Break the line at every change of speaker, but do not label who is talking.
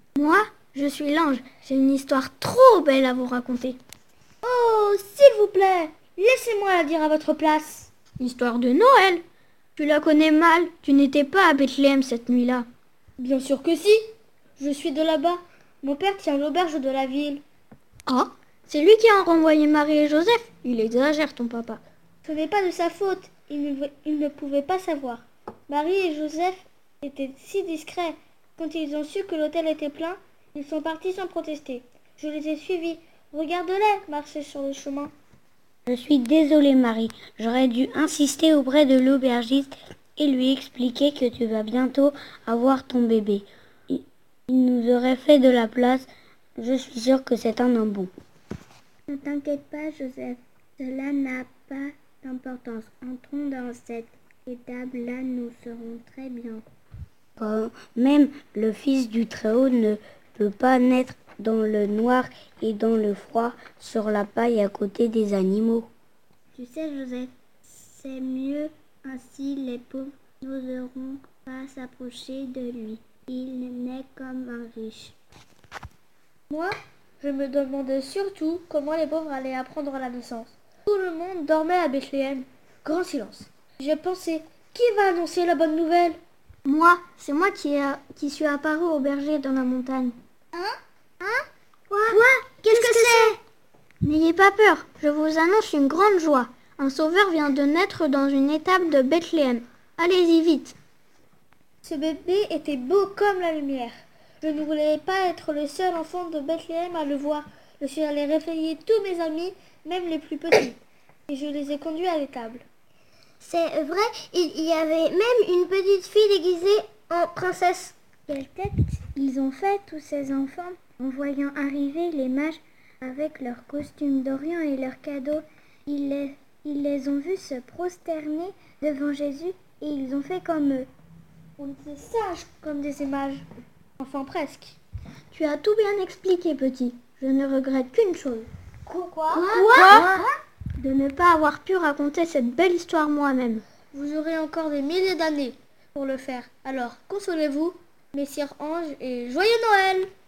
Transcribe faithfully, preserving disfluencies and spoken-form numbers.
Moi, je suis l'ange. J'ai une histoire trop belle à vous raconter.
Oh, s'il vous plaît, laissez-moi la dire à votre place.
Histoire de Noël. Tu la connais mal. Tu n'étais pas à Bethléem cette nuit-là.
Bien sûr que si. Je suis de là-bas. Mon père tient l'auberge de la ville.
Ah, c'est lui qui a renvoyé Marie et Joseph. Il exagère, ton papa.
Ce n'est pas de sa faute. Il ne, il ne pouvait pas savoir. Marie et Joseph étaient si discrets. Quand ils ont su que l'hôtel était plein, ils sont partis sans protester. Je les ai suivis. Regarde-les marcher sur le chemin.
Je suis désolée, Marie. J'aurais dû insister auprès de l'aubergiste et lui expliquer que tu vas bientôt avoir ton bébé. Il, il nous aurait fait de la place. Je suis sûre que c'est un homme bon.
Ne t'inquiète pas, Joseph. Cela n'a pas d'importance. Entrons dans cette étape-là, nous serons très bien.
Quand même, le Fils du Très-Haut ne peut pas naître dans le noir et dans le froid, sur la paille à côté des animaux.
Tu sais, Joseph, c'est mieux ainsi, les pauvres n'oseront pas s'approcher de lui. Il n'est comme un riche.
Moi, je me demandais surtout comment les pauvres allaient apprendre la naissance. Tout le monde dormait à Bethléem. Grand silence. J'ai pensé, qui va annoncer la bonne nouvelle?
Moi, c'est moi qui, a, qui suis apparu au berger dans la montagne.
Hein? Hein?
Quoi? Qu'est-ce que c'est? N'ayez pas peur, je vous annonce une grande joie. Un sauveur vient de naître dans une étable de Bethléem. Allez-y vite.
Ce bébé était beau comme la lumière. Je ne voulais pas être le seul enfant de Bethléem à le voir. Je suis allée réveiller tous mes amis, même les plus petits, et je les ai conduits à l'étable.
C'est vrai, il y avait même une petite fille déguisée en princesse. Quelle tête ils ont fait, tous ces enfants, en voyant arriver les mages avec leurs costumes d'Orient et leurs cadeaux. Ils les, ils les ont vus se prosterner devant Jésus et ils ont fait comme eux.
On était sages comme des images. Enfin presque.
Tu as tout bien expliqué, petit. Je ne regrette qu'une chose.
Quoi?
Quoi? Quoi? De ne pas avoir pu raconter cette belle histoire moi-même.
Vous aurez encore des milliers d'années pour le faire. Alors, consolez-vous, messire Ange, et joyeux Noël!